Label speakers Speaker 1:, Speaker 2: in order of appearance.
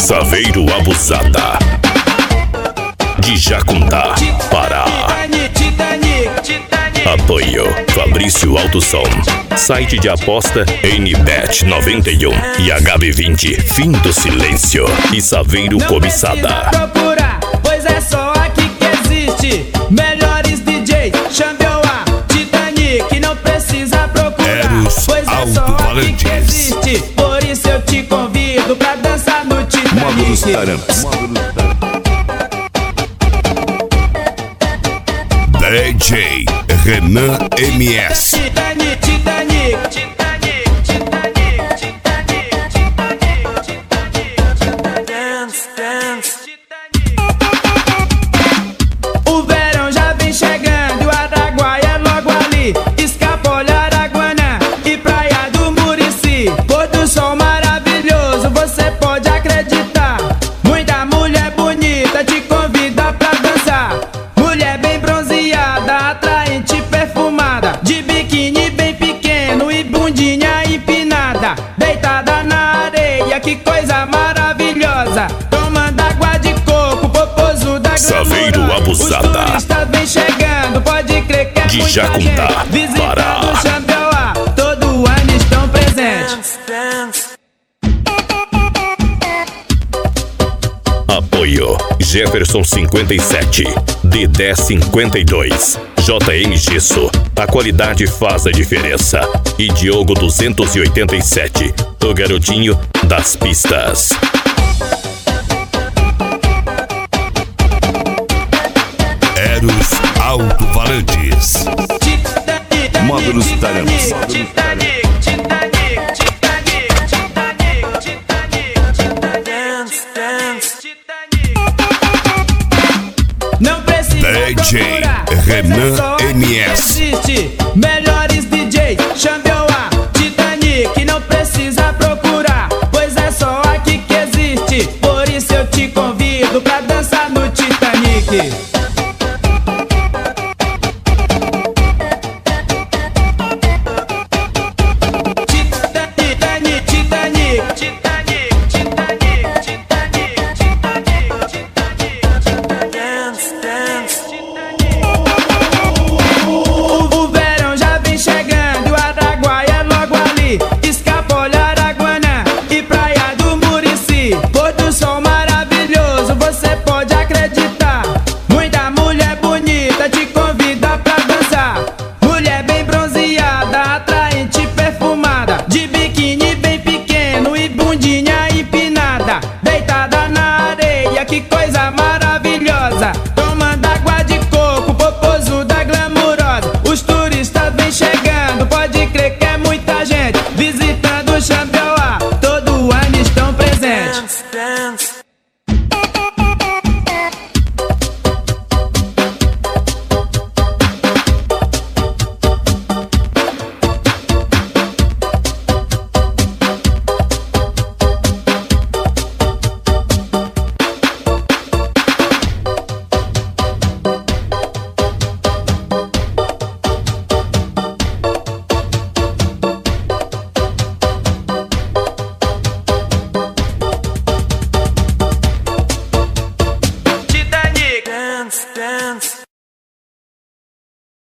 Speaker 1: Saveiro Abusada, de Jacundá, Pará. Apoio Fabrício Autosom, site de aposta NBet 91 e HB20 Fim do Silêncio e Saveiro Cobiçada.
Speaker 2: Procurar, pois é só aqui que existe melhores DJs. Chame a Titanic, não precisa procurar,
Speaker 1: Eros
Speaker 2: pois é só aqui que
Speaker 1: Alto-Falantes.
Speaker 2: existe. Por isso eu te convido pra dançar no
Speaker 1: Módulos
Speaker 2: Titanic.
Speaker 1: Taramps. DJ Renan MS.
Speaker 2: Titanic, Titanic, Titanic, Titanic, Titanic, Titanic. Dance, dance. O verão já vem chegando, o Araguaia é logo ali. Escapole, Araguanã e Praia do Murici. Pôr do sol maravilhoso, você pode acreditar. Muita mulher bonita te convida pra dançar. Mulher bem bronzeada, atraente, perfumada, de biquíni bem pequeno e bundinha empinada, deitada na areia, que coisa maravilhosa. Tomando água de coco, popozuda
Speaker 1: Saveiro
Speaker 2: glamurosa.
Speaker 1: Abusada.
Speaker 2: Os turistas vem chegando, pode crer que é
Speaker 1: De
Speaker 2: muita
Speaker 1: Jacundá,
Speaker 2: gente visitando
Speaker 1: Pará.
Speaker 2: o Xambioá, todo ano estão presentes.
Speaker 1: Apoio Jefferson 57, Dedé 52, JM Gesso, a qualidade faz a diferença. E Diogo 287, o garotinho das pistas. Eros Alto-Falantes. Módulos Taramps.